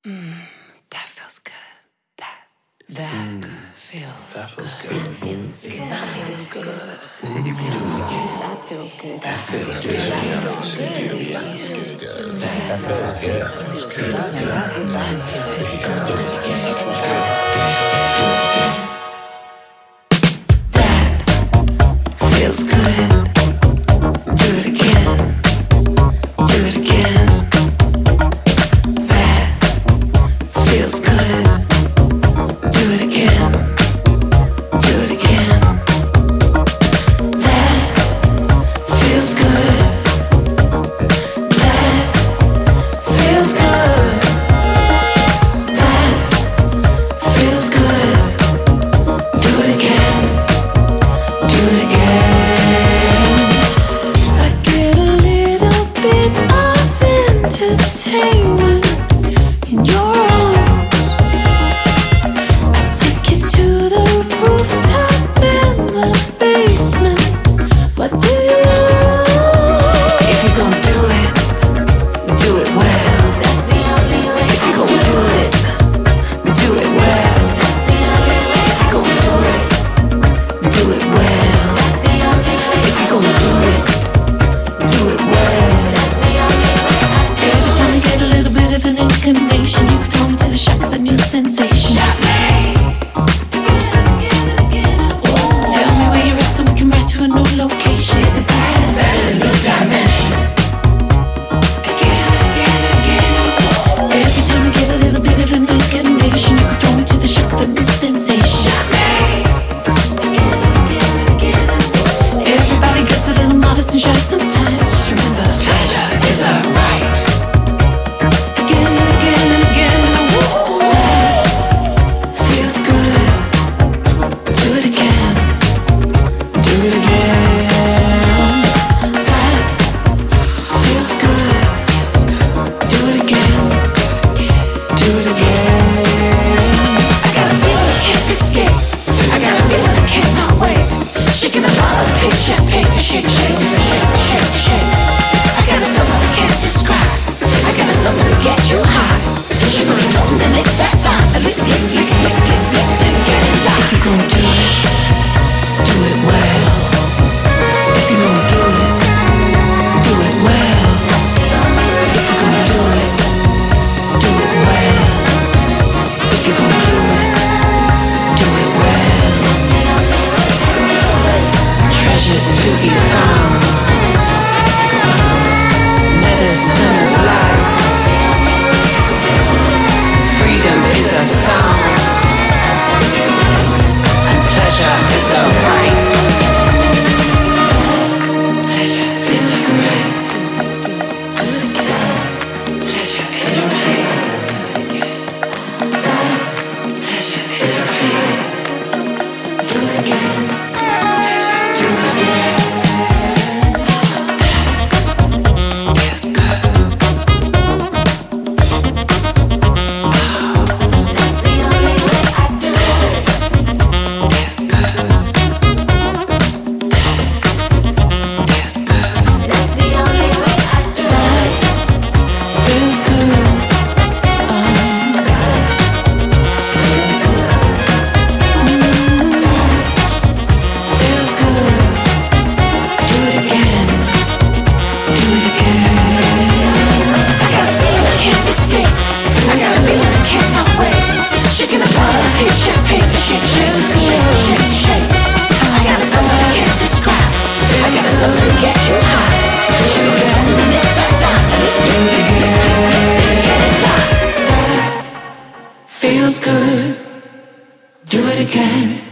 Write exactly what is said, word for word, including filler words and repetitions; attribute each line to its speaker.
Speaker 1: Mm, that feels good. That that mm. good feels.
Speaker 2: That feels
Speaker 1: good.
Speaker 2: good.
Speaker 1: That feels good. That feels good.
Speaker 3: That feels good.
Speaker 2: That feels good. That feels good. That feels good.
Speaker 1: That feels good. Do it again. Do it again. That feels good. Do it again. Do it again. That feels good. That feels good. That feels good. Do it again. Do it again. I get a little bit of entertainment in your arms. I took you to the rooftop in the basement. What do you want? If you're gonna do it, do it well. That's the only way. If you're gonna do it, do it well. That's the only way. If you're gonna do it, do it well. That's the only way. If you're gonna do it, do it well. That's the only way. Every time you get a little bit of an inclination, you can throw me to the shock of a new sensation. Not me. Tell me where you're at so we can ride to a new location. Is it bad? Bad in a new dimension. Again, again, again. Every time I get a little bit of an inclination, you can throw me to the shock of a new sensation. Not me. Again, again, again. Everybody gets a little modest and shy sometimes. Just remember, pleasure is a right. Again and again and again. That feels good. Do it again. Do it again. That feels good. Do it again. Do it again. I got a feeling I can't escape. I got a feeling I cannot wait. Shaking a bottle of pink champagne. Shake, shake, shake, shake, shake. I got a something I can't describe. I got a something to get you high. Sugar and something to lick that line. Lick, lick, lick, lick, lick, lick, and get it live. If you're gonna do it, do it well. If you're gonna do it, do it well. If you're gonna do it, do it well. If you're gonna do it, do it well. Treasures to be found. Medicine of life. Freedom is a sound. And pleasure is a right. Pleasure feels great. Do it again. Pleasure feels great. That pleasure feels good. Do it again. Do it again. Feels good. That's the only way I do it. Feels good. Feels good. That's the only way I do it. Feels good. Um, feels good. Feels good. Do it again. Do it again. I got a feeling I can't escape. I got a feeling I cannot wait. Shaking a bottle of pink champagne. Shake, shake, shake, shake, shake. I got something I can't describe. I got something to get you high. Sugar and something to lick that line. Lick, lick, lick, lick, lick, get it live. That feels good. Do it again.